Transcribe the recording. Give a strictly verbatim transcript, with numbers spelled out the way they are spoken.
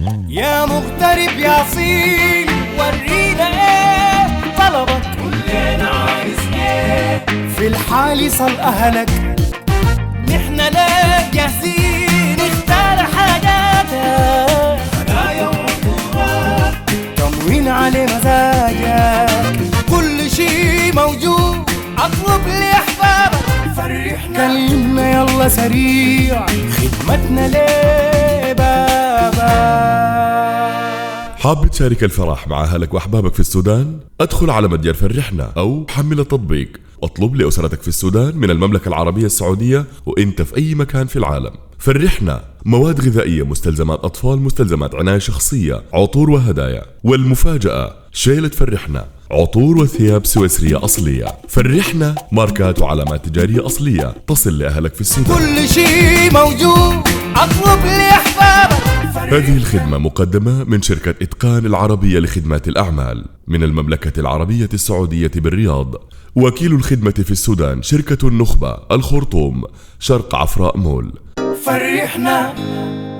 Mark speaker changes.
Speaker 1: يا مغترب يا أصيل ورينا ايه طلبك،
Speaker 2: كلنا عايز ايه
Speaker 1: في الحال يصل أهلك، نحنا لك جاهزين اختار حاجاتك،
Speaker 2: هدايا وعطورات
Speaker 1: تموين على مزاجك، كل شي موجود اطلب لي احبابك،
Speaker 2: فرحنا
Speaker 1: كلمنا يلا سريع خدمتنا لبابك.
Speaker 3: حاب تشارك الفرح مع أهلك وأحبابك في السودان؟ ادخل على متجر فرحنا أو حمل التطبيق واطلب لأسرتك في السودان من المملكة العربية السعودية وإنت في أي مكان في العالم. فرحنا مواد غذائية، مستلزمات أطفال، مستلزمات عناية شخصية، عطور وهدايا. والمفاجأة شيلة فرحنا عطور وثياب سويسرية أصلية. فرحنا ماركات وعلامات تجارية أصلية تصل لأهلك في السودان.
Speaker 1: كل شي موجود اطلب لي احبابك.
Speaker 3: هذه الخدمة مقدمة من شركة إتقان العربية لخدمات الأعمال من المملكة العربية السعودية بالرياض. وكيل الخدمة في السودان شركة النخبة الخرطوم، شرق عفراء مول.
Speaker 1: فرحنا